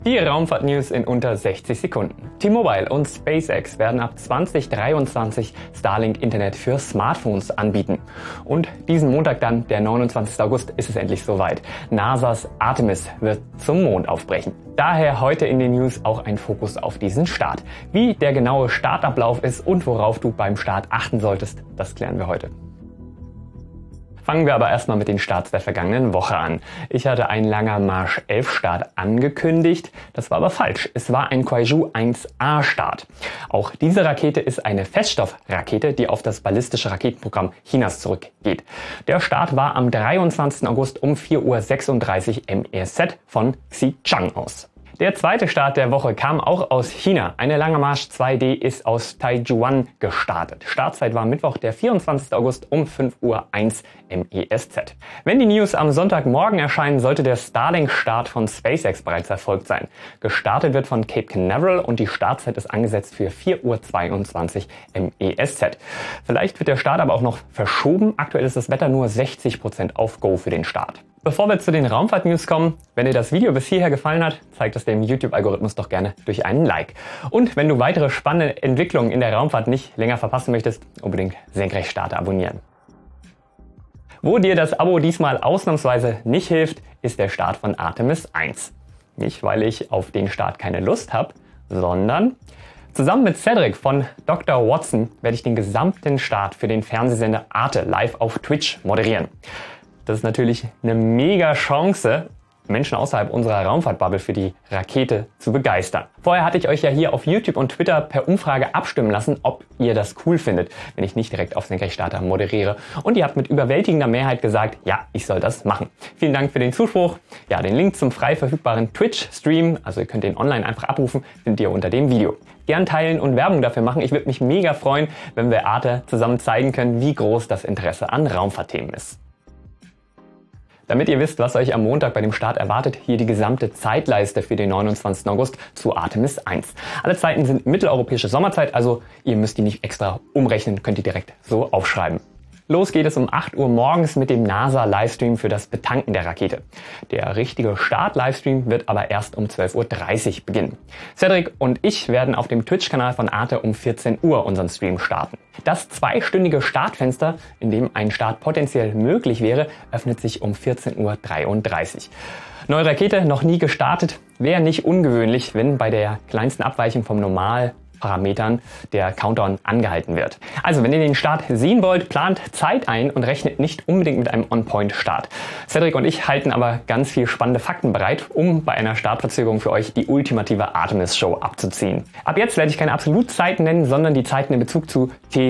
Die Raumfahrt-News in unter 60 Sekunden. T-Mobile und SpaceX werden ab 2023 Starlink-Internet für Smartphones anbieten. Und diesen Montag dann, der 29. August, ist es endlich soweit. NASAs Artemis wird zum Mond aufbrechen. Daher heute in den News auch ein Fokus auf diesen Start. Wie der genaue Startablauf ist und worauf du beim Start achten solltest, das klären wir heute. Fangen wir aber erstmal mit den Starts der vergangenen Woche an. Ich hatte einen Langer Marsch 11 Start angekündigt, das war aber falsch. Es war ein Kuaizhou 1A Start. Auch diese Rakete ist eine Feststoffrakete, die auf das ballistische Raketenprogramm Chinas zurückgeht. Der Start war am 23. August um 4:36 Uhr MEZ von Xichang aus. Der zweite Start der Woche kam auch aus China. Eine Langer Marsch 2D ist aus Taijuan gestartet. Startzeit war Mittwoch, der 24. August um 5:01 Uhr MESZ. Wenn die News am Sonntagmorgen erscheinen, sollte der Starlink-Start von SpaceX bereits erfolgt sein. Gestartet wird von Cape Canaveral und die Startzeit ist angesetzt für 4:22 Uhr MESZ. Vielleicht wird der Start aber auch noch verschoben. Aktuell ist das Wetter nur 60% auf Go für den Start. Bevor wir zu den Raumfahrt-News kommen, wenn dir das Video bis hierher gefallen hat, zeig das dem YouTube-Algorithmus doch gerne durch einen Like. Und wenn du weitere spannende Entwicklungen in der Raumfahrt nicht länger verpassen möchtest, unbedingt Senkrechtstarter abonnieren. Wo dir das Abo diesmal ausnahmsweise nicht hilft, ist der Start von Artemis 1. Nicht, weil ich auf den Start keine Lust habe, sondern zusammen mit Cedric von Dr. Watson werde ich den gesamten Start für den Fernsehsender Arte live auf Twitch moderieren. Das ist natürlich eine mega Chance, Menschen außerhalb unserer Raumfahrtbubble für die Rakete zu begeistern. Vorher hatte ich euch ja hier auf YouTube und Twitter per Umfrage abstimmen lassen, ob ihr das cool findet, wenn ich nicht direkt auf Senkrechtstarter moderiere. Und ihr habt mit überwältigender Mehrheit gesagt, ja, ich soll das machen. Vielen Dank für den Zuspruch. Ja, den Link zum frei verfügbaren Twitch-Stream, also ihr könnt den online einfach abrufen, findet ihr unter dem Video. Gern teilen und Werbung dafür machen. Ich würde mich mega freuen, wenn wir Arte zusammen zeigen können, wie groß das Interesse an Raumfahrtthemen ist. Damit ihr wisst, was euch am Montag bei dem Start erwartet, hier die gesamte Zeitleiste für den 29. August zu Artemis 1. Alle Zeiten sind mitteleuropäische Sommerzeit, also ihr müsst die nicht extra umrechnen, könnt ihr direkt so aufschreiben. Los geht es um 8 Uhr morgens mit dem NASA-Livestream für das Betanken der Rakete. Der richtige Start-Livestream wird aber erst um 12:30 Uhr beginnen. Cedric und ich werden auf dem Twitch-Kanal von Arte um 14 Uhr unseren Stream starten. Das zweistündige Startfenster, in dem ein Start potenziell möglich wäre, öffnet sich um 14:33 Uhr. Neue Rakete, noch nie gestartet, wäre nicht ungewöhnlich, wenn bei der kleinsten Abweichung vom Normalparametern der Countdown angehalten wird. Also wenn ihr den Start sehen wollt, plant Zeit ein und rechnet nicht unbedingt mit einem On-Point-Start. Cedric und ich halten aber ganz viel spannende Fakten bereit, um bei einer Startverzögerung für euch die ultimative Artemis-Show abzuziehen. Ab jetzt werde ich keine Absolutzeiten nennen, sondern die Zeiten in Bezug zu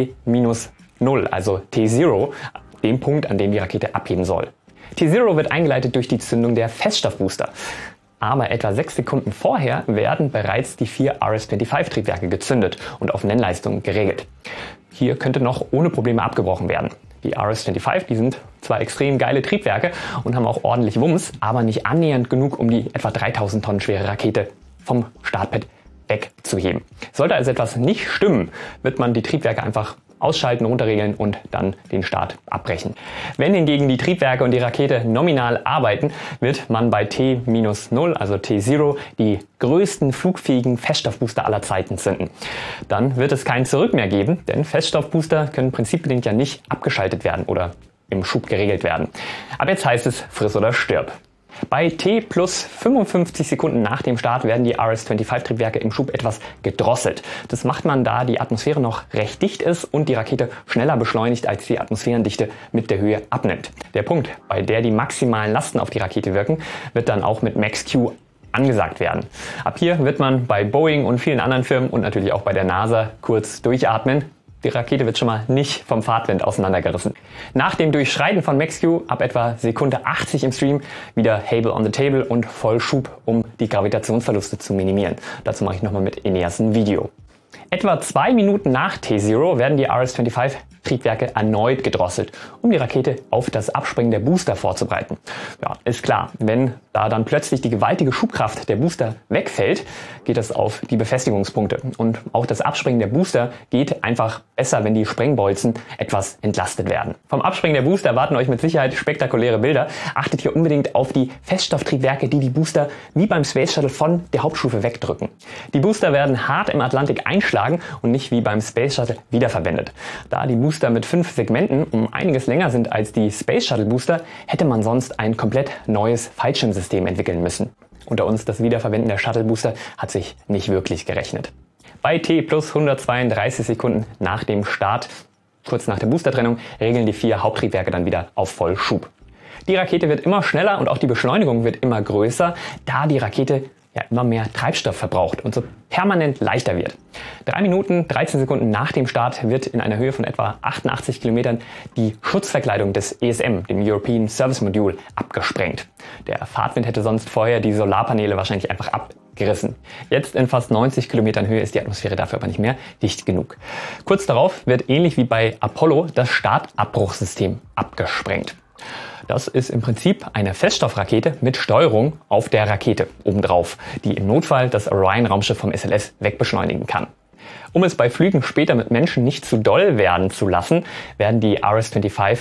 T-0, also T0, dem Punkt, an dem die Rakete abheben soll. T0 wird eingeleitet durch die Zündung der Feststoffbooster. Aber etwa 6 Sekunden vorher werden bereits die 4 RS-25-Triebwerke gezündet und auf Nennleistung geregelt. Hier könnte noch ohne Probleme abgebrochen werden. Die RS-25, die sind zwar extrem geile Triebwerke und haben auch ordentlich Wumms, aber nicht annähernd genug, um die etwa 3000 Tonnen schwere Rakete vom Startpad wegzuheben. Sollte also etwas nicht stimmen, wird man die Triebwerke einfach ausschalten, runterregeln und dann den Start abbrechen. Wenn hingegen die Triebwerke und die Rakete nominal arbeiten, wird man bei T-0, also T0, die größten flugfähigen Feststoffbooster aller Zeiten zünden. Dann wird es kein Zurück mehr geben, denn Feststoffbooster können prinzipbedingt ja nicht abgeschaltet werden oder im Schub geregelt werden. Ab jetzt heißt es friss oder stirb. Bei T plus 55 Sekunden nach dem Start werden die RS-25-Triebwerke im Schub etwas gedrosselt. Das macht man, da die Atmosphäre noch recht dicht ist und die Rakete schneller beschleunigt, als die Atmosphärendichte mit der Höhe abnimmt. Der Punkt, bei der die maximalen Lasten auf die Rakete wirken, wird dann auch mit Max-Q angesagt werden. Ab hier wird man bei Boeing und vielen anderen Firmen und natürlich auch bei der NASA kurz durchatmen. Die Rakete wird schon mal nicht vom Fahrtwind auseinandergerissen. Nach dem Durchschreiten von Max-Q ab etwa Sekunde 80 im Stream wieder Hable on the Table und Vollschub, um die Gravitationsverluste zu minimieren. Dazu mache ich nochmal mit Eneas ein Video. Etwa 2 Minuten nach T0 werden die RS-25 Triebwerke erneut gedrosselt, um die Rakete auf das Abspringen der Booster vorzubereiten. Ja, ist klar, wenn da dann plötzlich die gewaltige Schubkraft der Booster wegfällt, geht das auf die Befestigungspunkte. Und auch das Abspringen der Booster geht einfach besser, wenn die Sprengbolzen etwas entlastet werden. Vom Abspringen der Booster erwarten euch mit Sicherheit spektakuläre Bilder. Achtet hier unbedingt auf die Feststofftriebwerke, die die Booster wie beim Space Shuttle von der Hauptstufe wegdrücken. Die Booster werden hart im Atlantik einschlagen und nicht wie beim Space Shuttle wiederverwendet. Da die Booster mit 5 Segmenten um einiges länger sind als die Space Shuttle Booster, hätte man sonst ein komplett neues Fallschirmsystem entwickeln müssen. Unter uns, das Wiederverwenden der Shuttle Booster hat sich nicht wirklich gerechnet. Bei T plus 132 Sekunden nach dem Start, kurz nach der Boostertrennung, regeln die 4 Haupttriebwerke dann wieder auf Vollschub. Die Rakete wird immer schneller und auch die Beschleunigung wird immer größer, da die Rakete immer mehr Treibstoff verbraucht und so permanent leichter wird. 3 Minuten, 13 Sekunden nach dem Start wird in einer Höhe von etwa 88 Kilometern die Schutzverkleidung des ESM, dem European Service Module, abgesprengt. Der Fahrtwind hätte sonst vorher die Solarpaneele wahrscheinlich einfach abgerissen. Jetzt in fast 90 Kilometern Höhe ist die Atmosphäre dafür aber nicht mehr dicht genug. Kurz darauf wird ähnlich wie bei Apollo das Startabbruchssystem abgesprengt. Das ist im Prinzip eine Feststoffrakete mit Steuerung auf der Rakete obendrauf, die im Notfall das Orion-Raumschiff vom SLS wegbeschleunigen kann. Um es bei Flügen später mit Menschen nicht zu doll werden zu lassen, werden die RS-25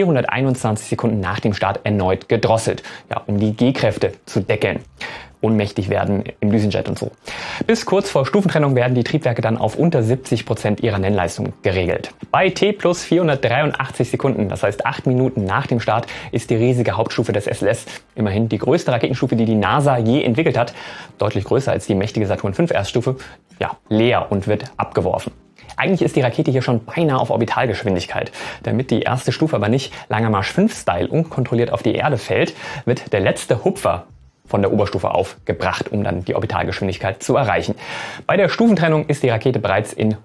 421 Sekunden nach dem Start erneut gedrosselt, um die G-Kräfte zu deckeln. Ohnmächtig werden im Düsenjet und so. Bis kurz vor Stufentrennung werden die Triebwerke dann auf unter 70% ihrer Nennleistung geregelt. Bei T plus 483 Sekunden, das heißt 8 Minuten nach dem Start, ist die riesige Hauptstufe des SLS, immerhin die größte Raketenstufe, die die NASA je entwickelt hat, deutlich größer als die mächtige Saturn V Erststufe, leer und wird abgeworfen. Eigentlich ist die Rakete hier schon beinahe auf Orbitalgeschwindigkeit. Damit die erste Stufe aber nicht Langer Marsch 5-Style unkontrolliert auf die Erde fällt, wird der letzte Hupfer von der Oberstufe aufgebracht, um dann die Orbitalgeschwindigkeit zu erreichen. Bei der Stufentrennung ist die Rakete bereits in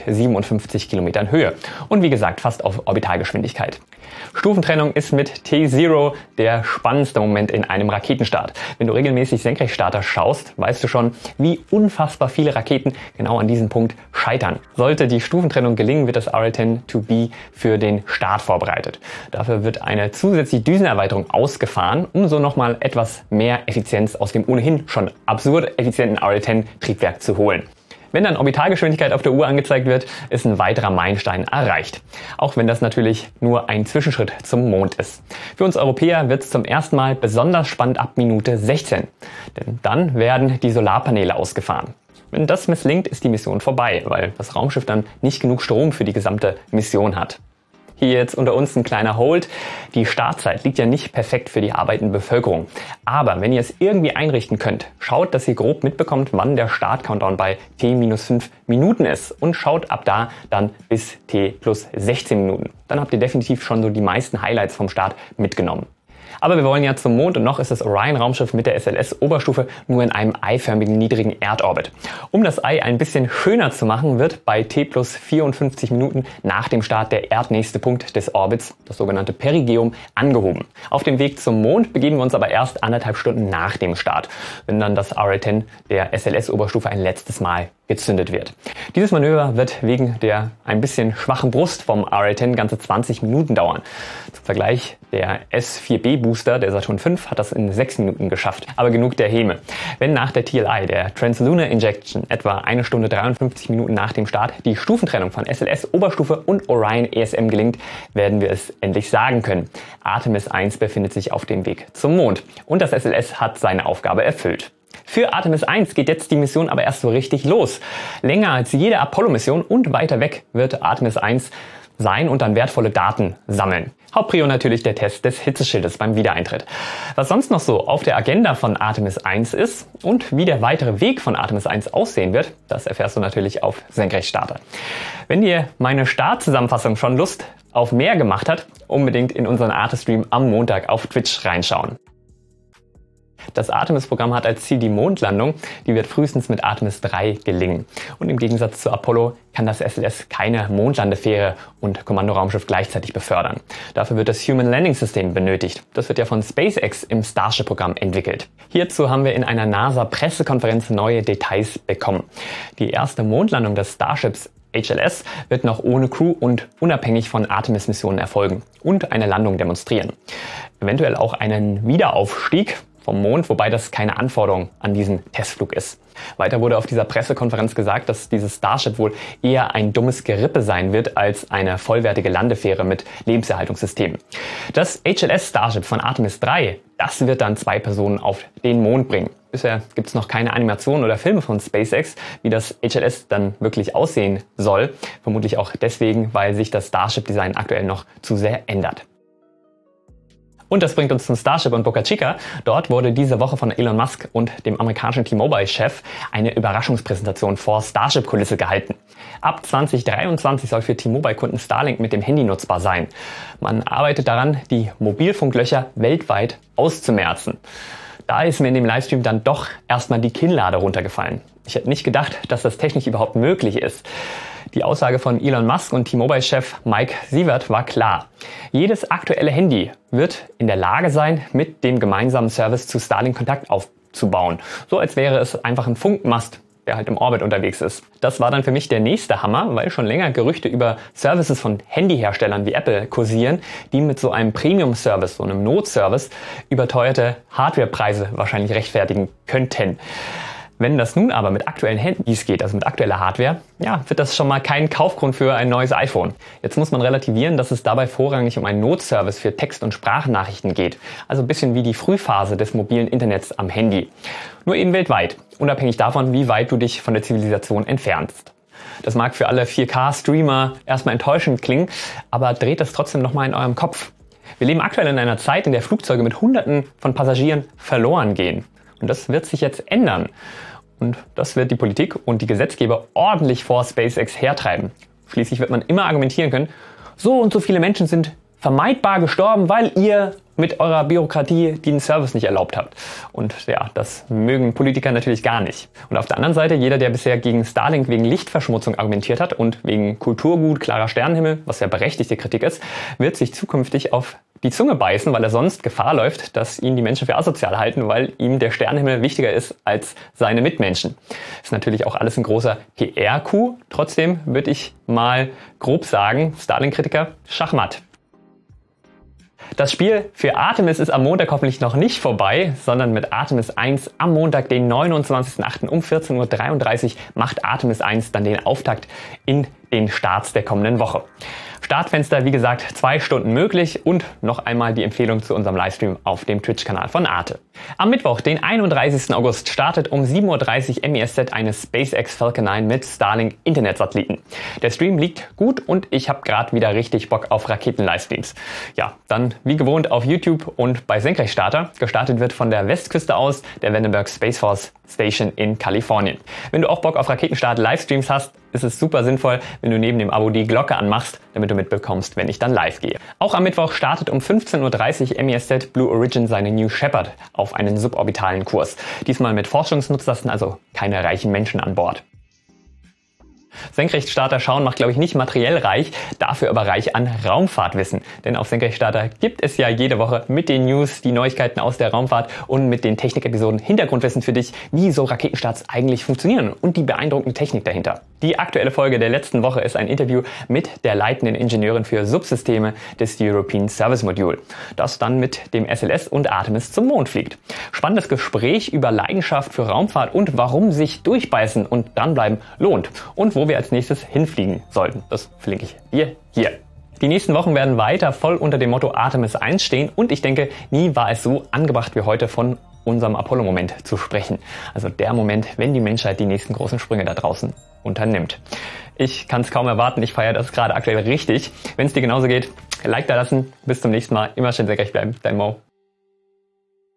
157 Kilometern Höhe und wie gesagt fast auf Orbitalgeschwindigkeit. Stufentrennung ist mit T0 der spannendste Moment in einem Raketenstart. Wenn du regelmäßig Senkrechtstarter schaust, weißt du schon, wie unfassbar viele Raketen genau an diesem Punkt scheitern. Sollte die Stufentrennung gelingen, wird das RL-10-2B für den Start vorbereitet. Dafür wird eine zusätzliche Düsenerweiterung ausgefahren, um so nochmal etwas mehr Effizienz aus dem ohnehin schon absurd effizienten RL-10-Triebwerk zu holen. Wenn dann Orbitalgeschwindigkeit auf der Uhr angezeigt wird, ist ein weiterer Meilenstein erreicht. Auch wenn das natürlich nur ein Zwischenschritt zum Mond ist. Für uns Europäer wird es zum ersten Mal besonders spannend ab Minute 16. Denn dann werden die Solarpaneele ausgefahren. Wenn das misslingt, ist die Mission vorbei, weil das Raumschiff dann nicht genug Strom für die gesamte Mission hat. Hier jetzt unter uns ein kleiner Hold. Die Startzeit liegt ja nicht perfekt für die arbeitende Bevölkerung. Aber wenn ihr es irgendwie einrichten könnt, schaut, dass ihr grob mitbekommt, wann der Start-Countdown bei T-5 Minuten ist. Und schaut ab da dann bis T plus 16 Minuten. Dann habt ihr definitiv schon so die meisten Highlights vom Start mitgenommen. Aber wir wollen ja zum Mond und noch ist das Orion-Raumschiff mit der SLS-Oberstufe nur in einem eiförmigen niedrigen Erdorbit. Um das Ei ein bisschen schöner zu machen, wird bei T plus 54 Minuten nach dem Start der erdnächste Punkt des Orbits, das sogenannte Perigeum, angehoben. Auf dem Weg zum Mond begeben wir uns aber erst 1,5 Stunden nach dem Start, wenn dann das RL-10 der SLS-Oberstufe ein letztes Mal gezündet wird. Dieses Manöver wird wegen der ein bisschen schwachen Brust vom RL-10 ganze 20 Minuten dauern. Zum Vergleich, der S4B Booster der Saturn V hat das in 6 Minuten geschafft. Aber genug der Häme. Wenn nach der TLI, der Translunar Injection, etwa 1 Stunde 53 Minuten nach dem Start die Stufentrennung von SLS Oberstufe und Orion ESM gelingt, werden wir es endlich sagen können. Artemis 1 befindet sich auf dem Weg zum Mond und das SLS hat seine Aufgabe erfüllt. Für Artemis 1 geht jetzt die Mission aber erst so richtig los. Länger als jede Apollo-Mission und weiter weg wird Artemis 1 sein und dann wertvolle Daten sammeln. Hauptprio natürlich der Test des Hitzeschildes beim Wiedereintritt. Was sonst noch so auf der Agenda von Artemis 1 ist und wie der weitere Weg von Artemis 1 aussehen wird, das erfährst du natürlich auf Senkrechtstarter. Wenn dir meine Startzusammenfassung schon Lust auf mehr gemacht hat, unbedingt in unseren Artistream am Montag auf Twitch reinschauen. Das Artemis-Programm hat als Ziel die Mondlandung. Die wird frühestens mit Artemis 3 gelingen. Und im Gegensatz zu Apollo kann das SLS keine Mondlandefähre und Kommandoraumschiff gleichzeitig befördern. Dafür wird das Human Landing System benötigt. Das wird ja von SpaceX im Starship-Programm entwickelt. Hierzu haben wir in einer NASA-Pressekonferenz neue Details bekommen. Die erste Mondlandung des Starships HLS wird noch ohne Crew und unabhängig von Artemis-Missionen erfolgen und eine Landung demonstrieren. Eventuell auch einen Wiederaufstieg vom Mond, wobei das keine Anforderung an diesen Testflug ist. Weiter wurde auf dieser Pressekonferenz gesagt, dass dieses Starship wohl eher ein dummes Gerippe sein wird als eine vollwertige Landefähre mit Lebenserhaltungssystemen. Das HLS Starship von Artemis 3, das wird dann 2 Personen auf den Mond bringen. Bisher gibt es noch keine Animationen oder Filme von SpaceX, wie das HLS dann wirklich aussehen soll. Vermutlich auch deswegen, weil sich das Starship-Design aktuell noch zu sehr ändert. Und das bringt uns zum Starship und Boca Chica. Dort wurde diese Woche von Elon Musk und dem amerikanischen T-Mobile-Chef eine Überraschungspräsentation vor Starship-Kulisse gehalten. Ab 2023 soll für T-Mobile-Kunden Starlink mit dem Handy nutzbar sein. Man arbeitet daran, die Mobilfunklöcher weltweit auszumerzen. Da ist mir in dem Livestream dann doch erstmal die Kinnlade runtergefallen. Ich hätte nicht gedacht, dass das technisch überhaupt möglich ist. Die Aussage von Elon Musk und T-Mobile-Chef Mike Sievert war klar. Jedes aktuelle Handy wird in der Lage sein, mit dem gemeinsamen Service zu Starlink Kontakt aufzubauen. So als wäre es einfach ein Funkmast, der halt im Orbit unterwegs ist. Das war dann für mich der nächste Hammer, weil schon länger Gerüchte über Services von Handyherstellern wie Apple kursieren, die mit so einem Premium-Service, so einem Notservice, überteuerte Hardwarepreise wahrscheinlich rechtfertigen könnten. Wenn das nun aber mit aktuellen Handys geht, also mit aktueller Hardware, ja, wird das schon mal kein Kaufgrund für ein neues iPhone. Jetzt muss man relativieren, dass es dabei vorrangig um einen Notservice für Text- und Sprachnachrichten geht. Also ein bisschen wie die Frühphase des mobilen Internets am Handy. Nur eben weltweit, unabhängig davon, wie weit du dich von der Zivilisation entfernst. Das mag für alle 4K-Streamer erstmal enttäuschend klingen, aber dreht das trotzdem nochmal in eurem Kopf. Wir leben aktuell in einer Zeit, in der Flugzeuge mit Hunderten von Passagieren verloren gehen. Und das wird sich jetzt ändern. Und das wird die Politik und die Gesetzgeber ordentlich vor SpaceX hertreiben. Schließlich wird man immer argumentieren können, so und so viele Menschen sind vermeidbar gestorben, weil ihr mit eurer Bürokratie den Service nicht erlaubt habt. Und ja, das mögen Politiker natürlich gar nicht. Und auf der anderen Seite, jeder, der bisher gegen Starlink wegen Lichtverschmutzung argumentiert hat und wegen Kulturgut, klarer Sternenhimmel, was ja berechtigte Kritik ist, wird sich zukünftig auf die Zunge beißen, weil er sonst Gefahr läuft, dass ihn die Menschen für asozial halten, weil ihm der Sternenhimmel wichtiger ist als seine Mitmenschen. Ist natürlich auch alles ein großer PR-Coup. Trotzdem würde ich mal grob sagen, Starlink-Kritiker, Schachmatt. Das Spiel für Artemis ist am Montag hoffentlich noch nicht vorbei, sondern mit Artemis 1 am Montag, den 29.08. um 14:33 Uhr macht Artemis 1 dann den Auftakt in den Starts der kommenden Woche. Startfenster, wie gesagt, 2 Stunden möglich und noch einmal die Empfehlung zu unserem Livestream auf dem Twitch-Kanal von Arte. Am Mittwoch, den 31. August, startet um 7:30 Uhr MESZ eine SpaceX Falcon 9 mit Starlink Internetsatelliten. Der Stream liegt gut und ich habe gerade wieder richtig Bock auf Raketen-Livestreams. Ja, dann wie gewohnt auf YouTube und bei Senkrechtstarter. Gestartet wird von der Westküste aus der Vandenberg Space Force Station in Kalifornien. Wenn du auch Bock auf Raketenstart-Livestreams hast, ist es super sinnvoll, wenn du neben dem Abo die Glocke anmachst, damit du mitbekommst, wenn ich dann live gehe. Auch am Mittwoch startet um 15:30 Uhr MESZ Blue Origin seine New Shepard auf einen suborbitalen Kurs. Diesmal mit Forschungsnutzlasten, also keine reichen Menschen an Bord. Senkrechtstarter schauen macht, glaube ich, nicht materiell reich, dafür aber reich an Raumfahrtwissen. Denn auf Senkrechtstarter gibt es ja jede Woche mit den News, die Neuigkeiten aus der Raumfahrt und mit den Technik-Episoden Hintergrundwissen für dich, wie so Raketenstarts eigentlich funktionieren und die beeindruckende Technik dahinter. Die aktuelle Folge der letzten Woche ist ein Interview mit der leitenden Ingenieurin für Subsysteme des European Service Module, das dann mit dem SLS und Artemis zum Mond fliegt. Spannendes Gespräch über Leidenschaft für Raumfahrt und warum sich durchbeißen und dranbleiben lohnt und wo wir als nächstes hinfliegen sollten. Das verlinke ich dir hier. Die nächsten Wochen werden weiter voll unter dem Motto Artemis 1 stehen und ich denke, nie war es so angebracht wie heute von unserem Apollo-Moment zu sprechen. Also der Moment, wenn die Menschheit die nächsten großen Sprünge da draußen unternimmt. Ich kann es kaum erwarten, ich feiere das gerade aktuell richtig. Wenn es dir genauso geht, Like da lassen. Bis zum nächsten Mal. Immer schön senkrecht bleiben. Dein Mo.